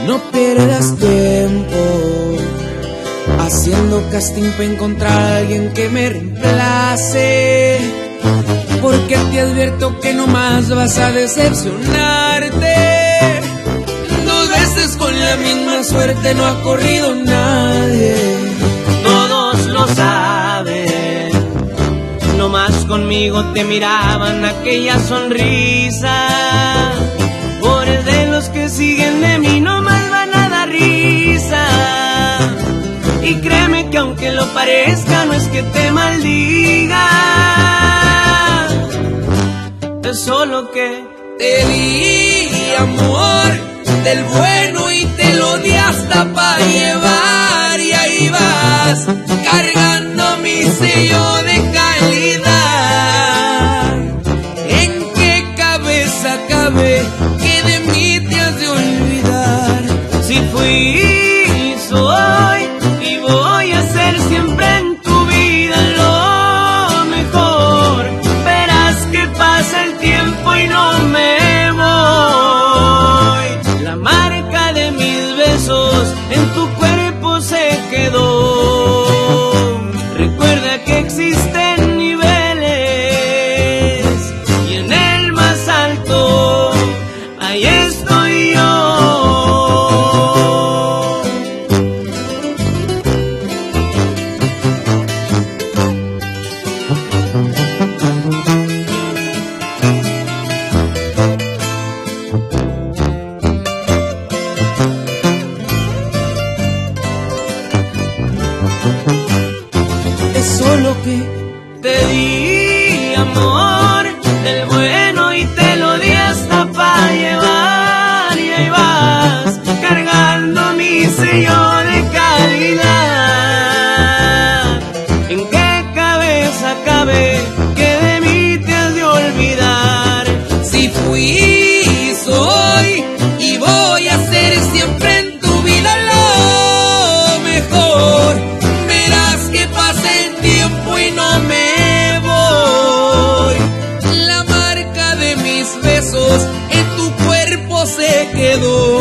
No pierdas tiempo haciendo casting para encontrar a alguien que me reemplace, porque te advierto que nomás vas a decepcionarte. Dos veces con la misma suerte no ha corrido nadie. Todos lo saben, nomás conmigo te miraban aquella sonrisa. Por el de los que siguen de mí nomás van a dar risa. Y créeme que aunque lo parezca no es que te maldiga, es solo que te di amor del bueno y te lo di hasta pa' llevar, y ahí vas cargando mi sello de calidad. ¿En qué cabeza cabe que de mí te has de olvidar? Si fui, soy y voy a ser siempre en tu vida lo mejor. Verás que pasa el tiempo y no me voy. La marca de mis besos en tu cuerpo se quedó. Recuerda que existen niveles y en el más alto ahí estoy yo. Es solo que te di amor del bueno y te lo di hasta pa' llevar, y ahí vas cargando mi sello de calidad. ¿En qué cabeza cabe que de mí te has de olvidar? si fui, soy y voy a ser siempre en tu vida lo mejor. Verás que pasa el tiempo y no me voy. La marca de mis besos en tu cuerpo se quedó.